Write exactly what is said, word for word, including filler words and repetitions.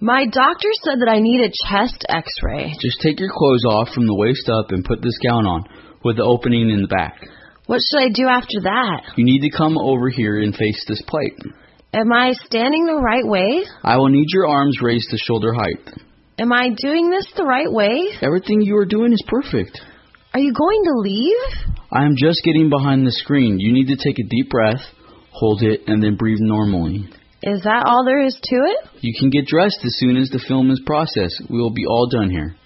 My doctor said that I need a chest x-ray. Just take your clothes off from the waist up and put this gown on, with the opening in the back. What should I do after that? You need to come over here and face this plate. Am I standing the right way? I will need your arms raised to shoulder height. Am I doing this the right way? Everything you are doing is perfect. Are you going to leave? I am just getting behind the screen. You need to take a deep breath, hold it, and then breathe normally. Is that all there is to it? You can get dressed as soon as the film is processed. We will be all done here.